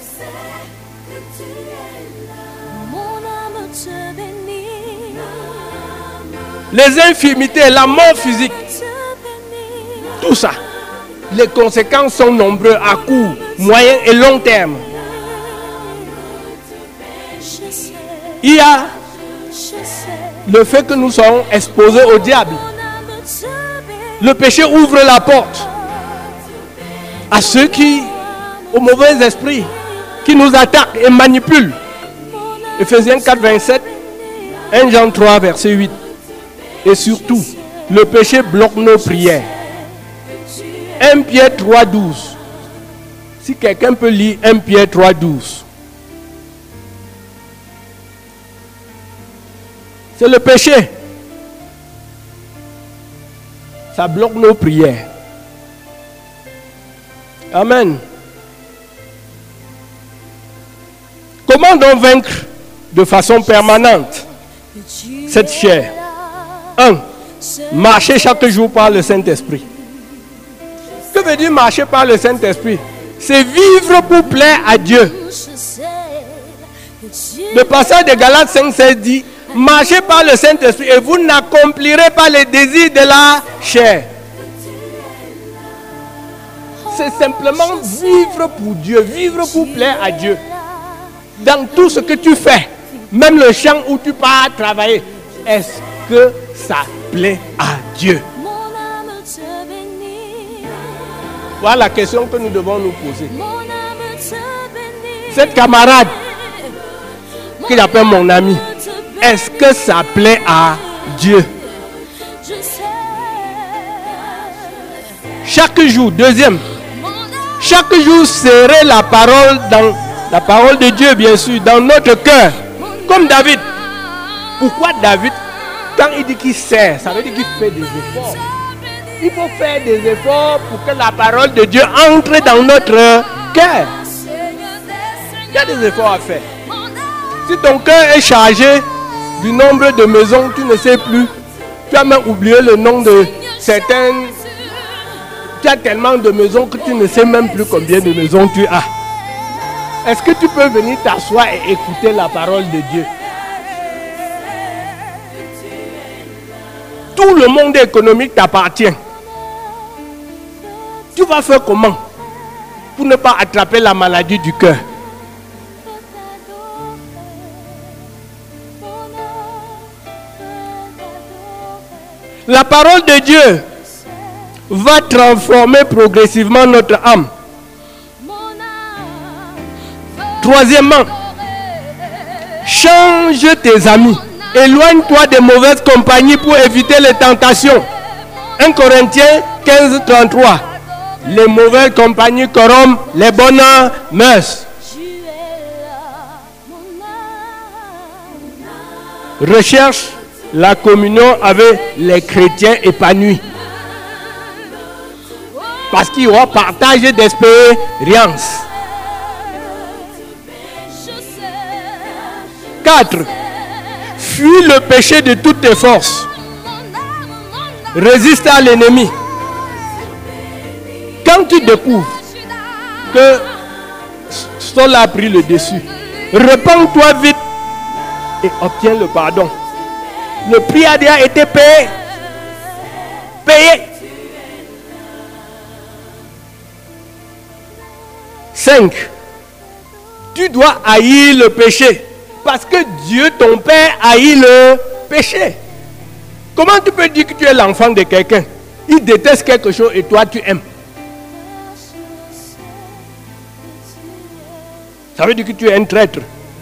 Les infirmités, la mort physique, tout ça, les conséquences sont nombreuses à court, moyen et long terme. Il y a le fait que nous sommes exposés au diable. Le péché ouvre la porte à ceux qui, au mauvais esprit, qui nous attaquent et manipulent. Ephésiens 4, 27, 1 Jean 3, verset 8. Et surtout, le péché bloque nos prières. 1 Pierre 3, 12. Si quelqu'un peut lire 1 Pierre 3, 12. C'est le péché. Ça bloque nos prières. Amen. Comment donc vaincre de façon permanente cette chair? 1. Marcher chaque jour par le Saint-Esprit. Que veut dire marcher par le Saint-Esprit? C'est vivre pour plaire à Dieu. Le passage de Galates 5,16 dit: marchez par le Saint-Esprit et vous n'accomplirez pas les désirs de la chair. C'est simplement vivre pour Dieu, vivre pour plaire à Dieu. Dans tout ce que tu fais, même le champ où tu pars travailler, est-ce que ça plaît à Dieu? Voilà la question que nous devons nous poser. Cette camarade que j'appelle mon ami, est-ce que ça plaît à Dieu? Chaque jour, deuxième, chaque jour serrer la parole dans la parole de Dieu, bien sûr, dans notre cœur, comme David. Pourquoi David Quand il dit qu'il sert, ça veut dire qu'il fait des efforts. Il faut faire des efforts pour que la parole de Dieu entre dans notre cœur. Il y a des efforts à faire. Si ton cœur est chargé du nombre de maisons, tu ne sais plus. Tu as même oublié le nom de certaines. Tu as tellement de maisons que tu ne sais même plus combien de maisons tu as. Est-ce que tu peux venir t'asseoir et écouter la parole de Dieu? Tout le monde économique t'appartient. Tu vas faire comment pour ne pas attraper la maladie du cœur? La parole de Dieu va transformer progressivement notre âme. Troisièmement, change tes amis. Éloigne-toi des mauvaises compagnies pour éviter les tentations. 1 Corinthiens 15, 33. Les mauvaises compagnies corrompent les bonnes mœurs. Recherche la communion avec les chrétiens épanouis. Parce qu'il y aura partage d'expérience. 4. Fuis le péché de toutes tes forces. Résiste à l'ennemi. Quand tu découvres que Saul a pris le dessus, repens-toi vite et obtiens le pardon. Le prix a déjà été payé. Payé. 5. Tu dois haïr le péché. Parce que Dieu, ton Père, haït le péché. Comment tu peux dire que tu es l'enfant de quelqu'un? Il déteste quelque chose et toi tu aimes. Ça veut dire que tu es un traître.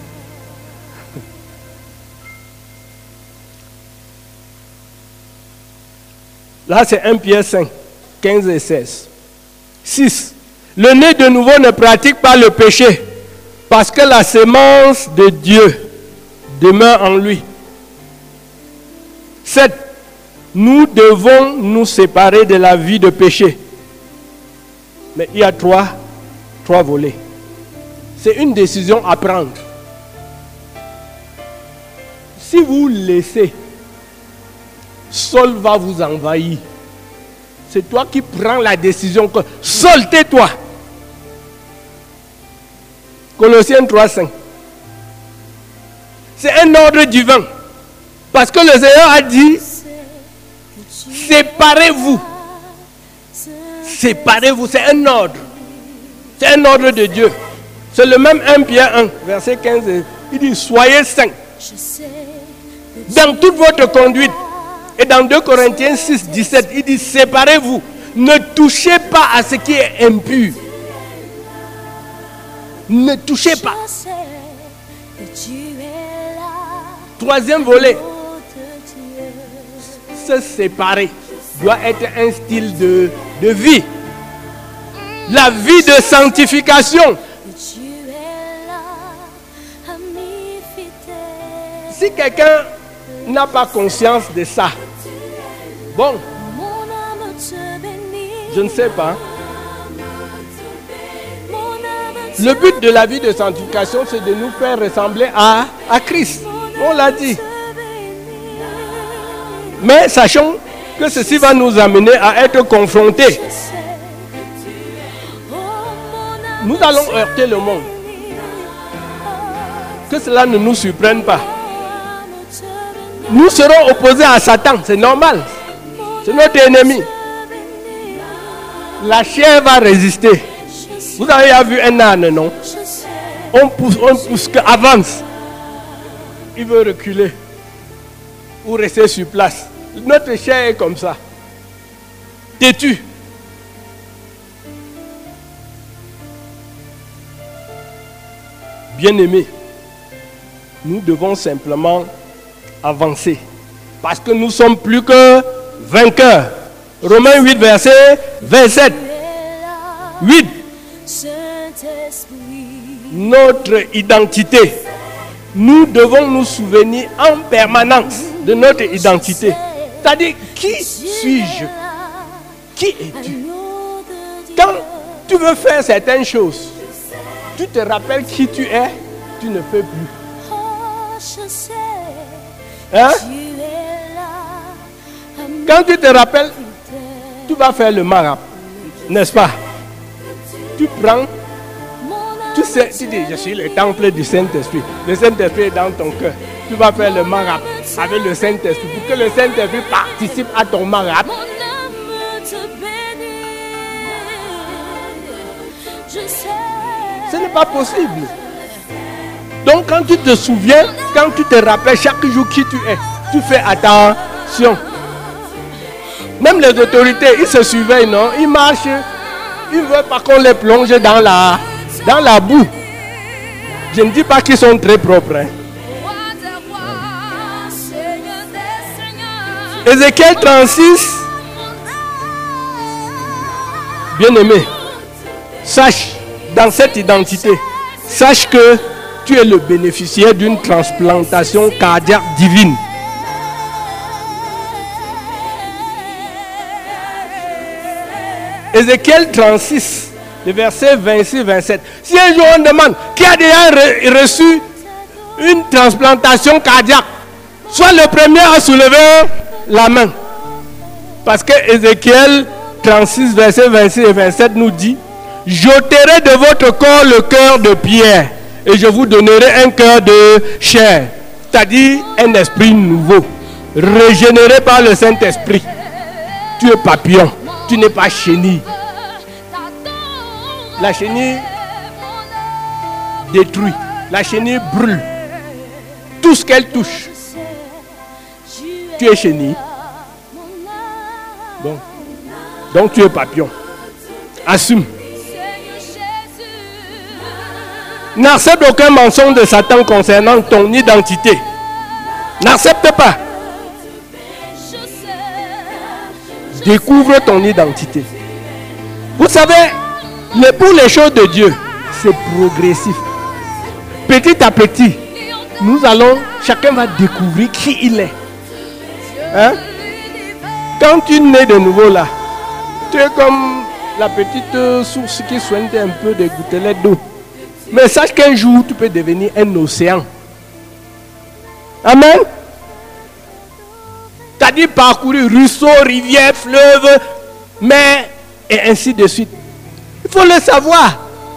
Là c'est 1 Pierre 5, 15 et 16. 6. Le né de nouveau ne pratique pas le péché, parce que la sémence de Dieu demeure en lui. 7. Nous devons nous séparer de la vie de péché. Mais il y a trois volets. C'est une décision à prendre. Si vous laissez, Saul va vous envahir. C'est toi qui prends la décision que Saul, tais-toi. Colossiens 3:5. C'est un ordre divin. Parce que le Seigneur a dit, séparez-vous. Séparez-vous, c'est un ordre. C'est un ordre de Dieu. C'est le même 1 Pierre 1, verset 15. Il dit, soyez saints dans toute votre conduite. Et dans 2 Corinthiens 6, 17, il dit, séparez-vous. Ne touchez pas à ce qui est impur. Ne touchez pas. Troisième volet. Se séparer doit être un style de vie. La vie de sanctification. Si quelqu'un n'a pas conscience de ça, bon, je ne sais pas. Le but de la vie de sanctification, c'est de nous faire ressembler à Christ. On l'a dit. Mais sachons que ceci va nous amener à être confrontés. Nous allons heurter le monde. Que cela ne nous surprenne pas. Nous serons opposés à Satan, c'est normal. C'est notre ennemi. La chair va résister. Vous avez vu un âne, non? On pousse que avance. Il veut reculer ou rester sur place. Notre chair est comme ça. Têtu. Bien-aimés, nous devons simplement avancer. Parce que nous sommes plus que vainqueurs. Romains 8, verset 27. 8. Notre identité nous devons nous souvenir en permanence de notre identité. C'est-à-dire, qui suis-je? Qui es-tu? Quand tu veux faire certaines choses, tu te rappelles qui tu es, tu ne fais plus. Hein? Quand tu te rappelles, tu vas faire le marabout, n'est-ce pas? Tu prends, tu sais, tu dis, je suis le temple du Saint-Esprit. Le Saint-Esprit est dans ton cœur. Tu vas faire le marabout avec le Saint-Esprit pour que le Saint-Esprit participe à ton marabout. Ce n'est pas possible. Donc quand tu te souviens, quand tu te rappelles chaque jour qui tu es, tu fais attention. Même les autorités, ils se surveillent, non? Ils marchent, ils ne veulent pas qu'on les plonge dans la boue. Je ne dis pas qu'ils sont très propres. Hein. Ézéchiel 36, bien-aimé, sache, dans cette identité, sache que tu es le bénéficiaire d'une transplantation cardiaque divine. Ézéchiel 36, le verset 26-27. Si un jour on demande qui a déjà reçu une transplantation cardiaque, sois le premier à soulever la main. Parce que Ézéchiel 36, verset 26 et 27 nous dit: j'ôterai de votre corps le cœur de pierre et je vous donnerai un cœur de chair, c'est-à-dire un esprit nouveau, régénéré par le Saint-Esprit. Tu es papillon, tu n'es pas chenille. La chenille détruit, la chenille brûle tout ce qu'elle touche. Tu es chenille. Bon. Donc tu es papillon. Assume. N'accepte aucun mensonge de Satan concernant ton identité. N'accepte pas. Découvre ton identité. Vous savez, pour les choses de Dieu, c'est progressif. Petit à petit, chacun va découvrir qui il est. Hein? Quand tu nais de nouveau là, tu es comme la petite source qui soigne un peu des gouttelettes d'eau. Mais sache qu'un jour, tu peux devenir un océan. Amen. C'est-à-dire parcourir ruisseaux, rivières, fleuves, mer, et ainsi de suite. Il faut le savoir.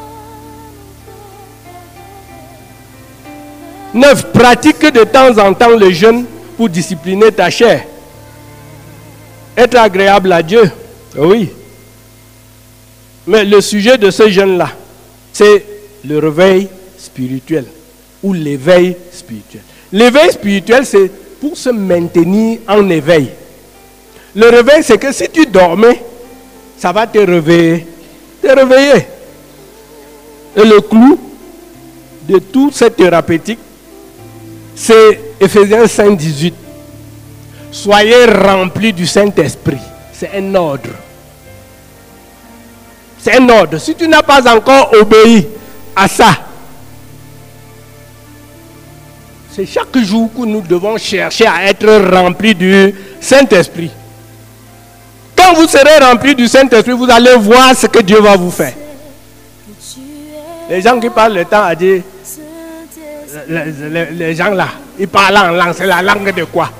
9. Pratique de temps en temps le jeûne pour discipliner ta chair. Être agréable à Dieu. Oui. Mais le sujet de ce jeûne-là, c'est le réveil spirituel ou l'éveil spirituel. L'éveil spirituel, c'est pour se maintenir en éveil. Le réveil, c'est que si tu dormais, ça va te réveiller. Et le clou de toute cette thérapeutique, c'est Ephésiens 5:18. Soyez remplis du Saint-Esprit. C'est un ordre. C'est un ordre. Si tu n'as pas encore obéi à ça, c'est chaque jour que nous devons chercher à être remplis du Saint-Esprit. Quand vous serez remplis du Saint-Esprit, vous allez voir ce que Dieu va vous faire. Les gens qui parlent le temps à dire, les gens là, ils parlent en langue, c'est la langue de quoi?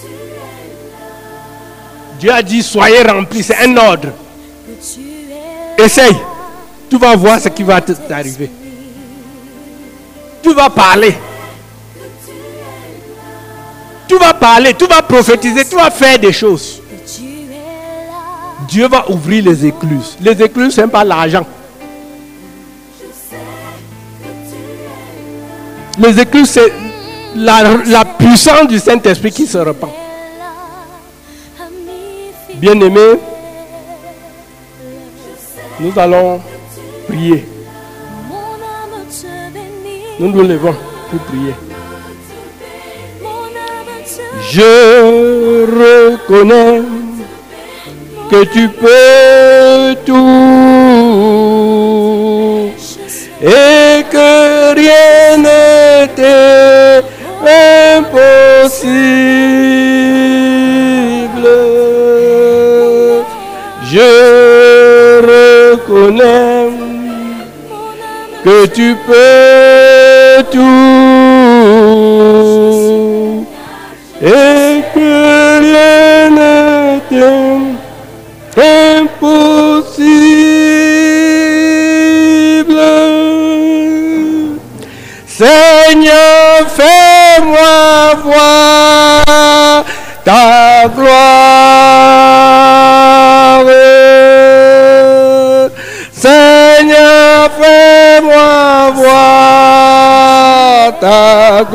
Dieu a dit, soyez remplis, c'est un ordre. Essaye, tu vas voir ce qui va t'arriver. Tu vas parler. Tu vas parler, tu vas prophétiser, tu vas faire des choses. Dieu va ouvrir les écluses. Les écluses, ce n'est pas l'argent. Les écluses, c'est la puissance du Saint-Esprit qui se répand. Bien-aimés, nous allons prier. Nous nous levons pour prier. Je reconnais que tu peux tout et que rien ne t'échappe. que tu peux tout et que rien n'est impossible. Seigneur, fais-moi voir ta gloire. Seigneur, fais-moi voir ta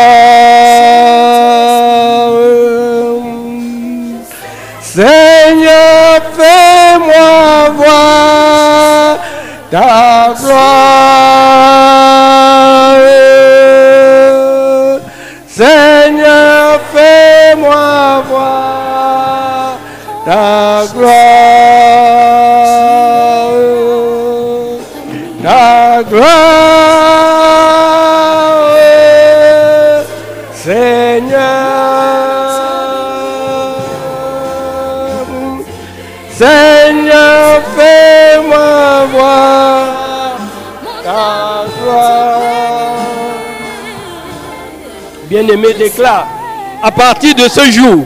gloire. Seigneur, fais-moi voir ta gloire. Seigneur, fais-moi voir ta gloire. Ta gloire, Seigneur. Seigneur, fais-moi voir ta gloire. Bien-aimé, déclare, à partir de ce jour,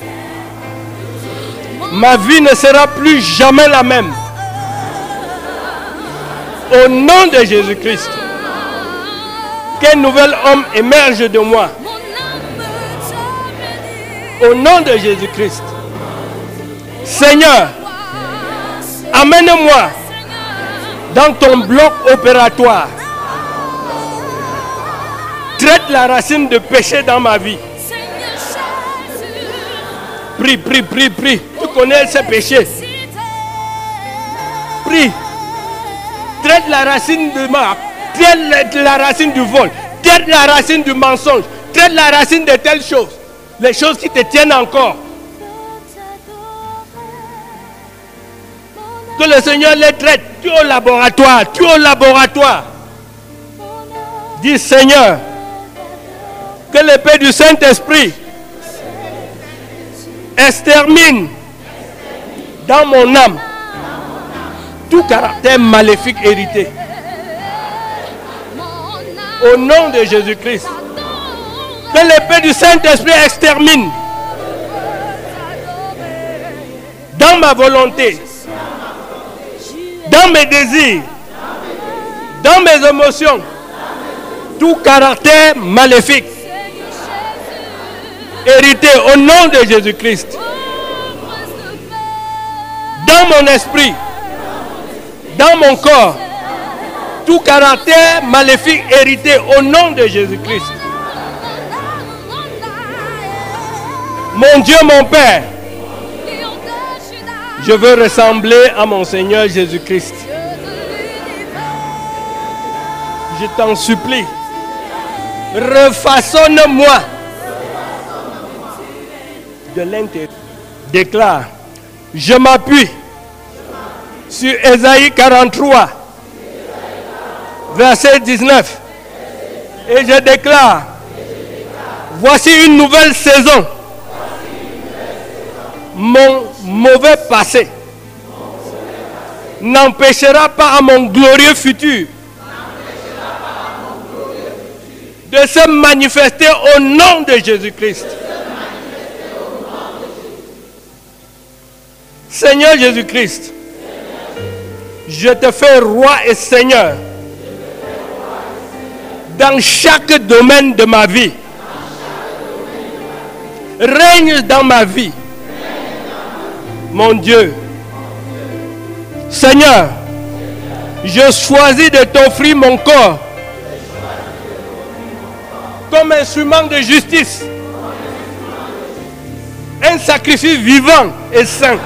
ma vie ne sera plus jamais la même. Au nom de Jésus-Christ, qu'un nouvel homme émerge de moi. Au nom de Jésus-Christ. Seigneur, amène-moi dans ton bloc opératoire. Traite la racine de péché dans ma vie. Prie, prie, prie, prie. Tu connais ces péchés. Prie. Traite la racine de ma. Traite la racine du vol. Traite la racine du mensonge. Traite la racine de telles choses. Les choses qui te tiennent encore. Que le Seigneur les traite. Tu es au laboratoire. Tu es au laboratoire. Dis Seigneur, que l'épée du Saint-Esprit extermine dans mon âme tout caractère maléfique hérité. Au nom de Jésus-Christ. Que l'épée du Saint-Esprit extermine dans ma volonté, dans mes désirs, dans mes émotions, tout caractère maléfique hérité au nom de Jésus-Christ. Dans mon esprit, dans mon corps, tout caractère maléfique hérité au nom de Jésus-Christ. Mon Dieu, mon Père, je veux ressembler à mon Seigneur Jésus-Christ. Je t'en supplie, refaçonne-moi de l'intérieur. Déclare, je m'appuie sur Ésaïe 43, verset 19. Et je déclare, voici une nouvelle saison. Mon mauvais passé n'empêchera pas à mon glorieux futur de se manifester au nom de Jésus-Christ. Seigneur Jésus-Christ, je te fais roi et Seigneur dans chaque domaine de ma vie. Règne dans ma vie. Mon Dieu, Seigneur, je choisis de t'offrir mon corps comme instrument de justice, un sacrifice vivant et saint,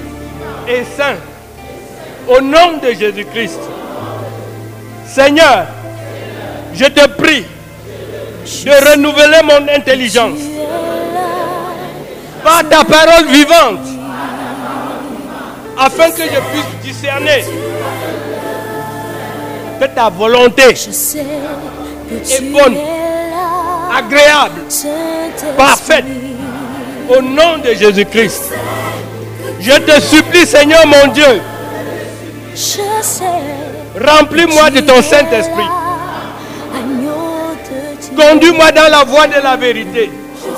au nom de Jésus-Christ. Seigneur, je te prie de renouveler mon intelligence par ta parole vivante, afin que je puisse discerner que ta volonté est bonne, agréable, parfaite, au nom de Jésus-Christ. Je te supplie, Seigneur mon Dieu, Remplis-moi de ton Saint-Esprit.
agneau de Dieu.
Conduis-moi dans la voie de la vérité.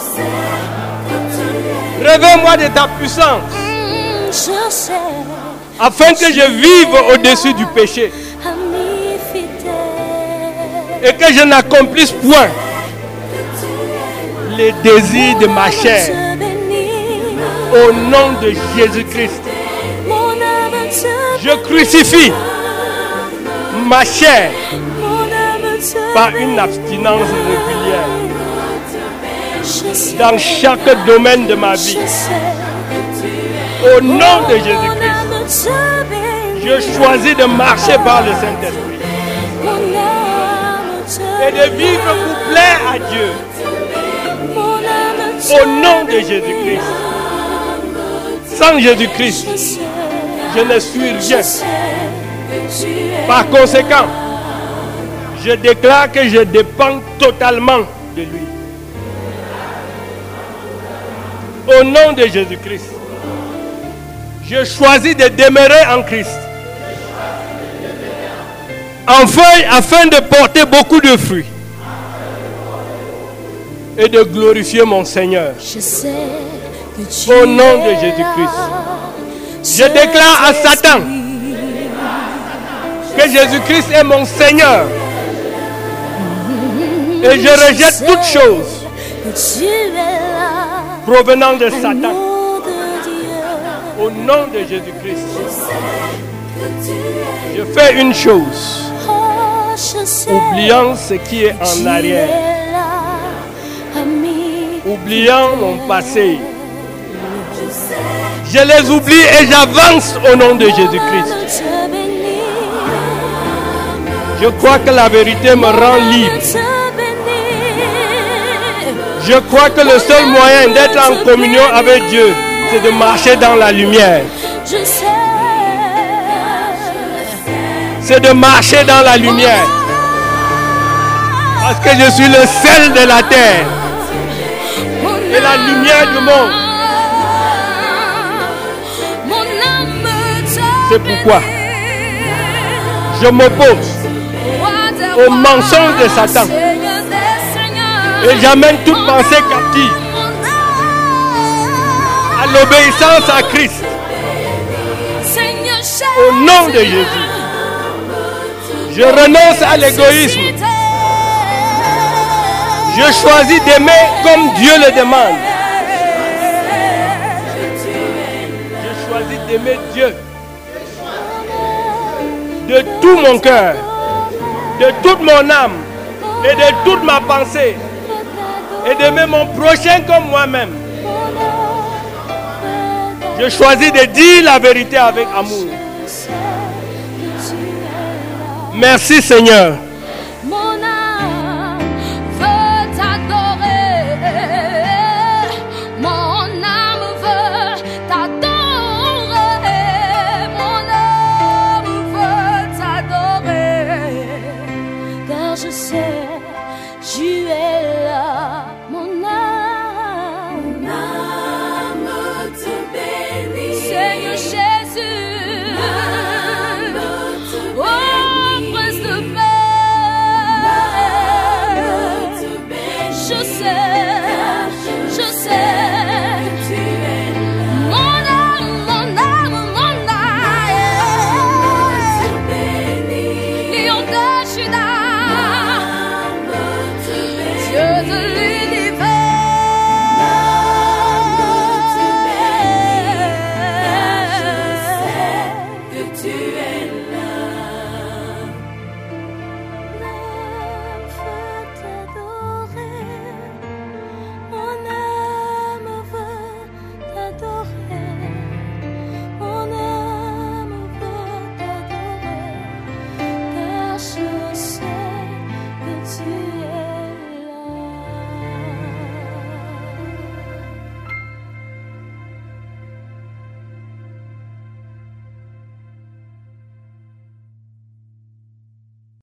Réveille-moi de ta puissance,
Je sais,
afin que je vive au-dessus du péché
ami fidèle,
et que je n'accomplisse point les désirs de ma chair.
te bénit.
Au nom de Jésus-Christ,
Mon âme te
je crucifie ma chair
Mon âme te
par une abstinence régulière
Je sais,
dans chaque domaine de ma vie.
je sais,
Au nom de
mon
Jésus-Christ,
âme te bénit.
je choisis de marcher par le Saint-Esprit
Mon âme te
et de vivre pour plaire à Dieu.
Mon âme te
Au nom de Jésus-Christ. Sans Jésus-Christ,
Je sais,
je ne suis rien.
je sais que tu es
Par conséquent, je déclare que je dépends totalement de lui. Au nom de Jésus-Christ, je choisis de demeurer en Christ. Enfin, afin de porter beaucoup de fruits et de glorifier mon Seigneur.
Je sais que tu
Au nom de
es
Jésus-Christ,
là.
je déclare à Satan que Jésus-Christ est mon Seigneur. Et je rejette toute chose
Que tu es là.
provenant de Satan.
Agneau de Dieu.
Au nom de Jésus-Christ,
Que tu es
je fais une chose,
Oh, je sais
oubliant ce qui est
que
en
tu
arrière,
es là, ami.
oubliant mon passé. Je les oublie et j'avance au nom de Jésus-Christ.
Mon âme te bénit.
Je crois que la vérité me rend libre.
Mon âme te bénit.
Je crois que le seul moyen d'être en communion avec Dieu, c'est de marcher dans la lumière.
Je sais.
C'est de marcher dans la lumière. Parce que je suis le sel de la terre et la lumière du monde.
Mon âme te
C'est pourquoi
bénit.
je m'oppose au mensonge de Satan et j'amène toute pensée captive à l'obéissance à Christ. Au nom de Jésus, je renonce à l'égoïsme. Je choisis d'aimer comme Dieu le demande. Je choisis d'aimer Dieu de tout mon cœur, de toute mon âme et de toute ma pensée, et d'aimer mon prochain comme moi-même. Je choisis de dire la vérité avec amour. Merci Seigneur.
Mon âme veut t'adorer. Mon âme veut t'adorer. Mon âme veut t'adorer. Car je sais, tu es là. Mon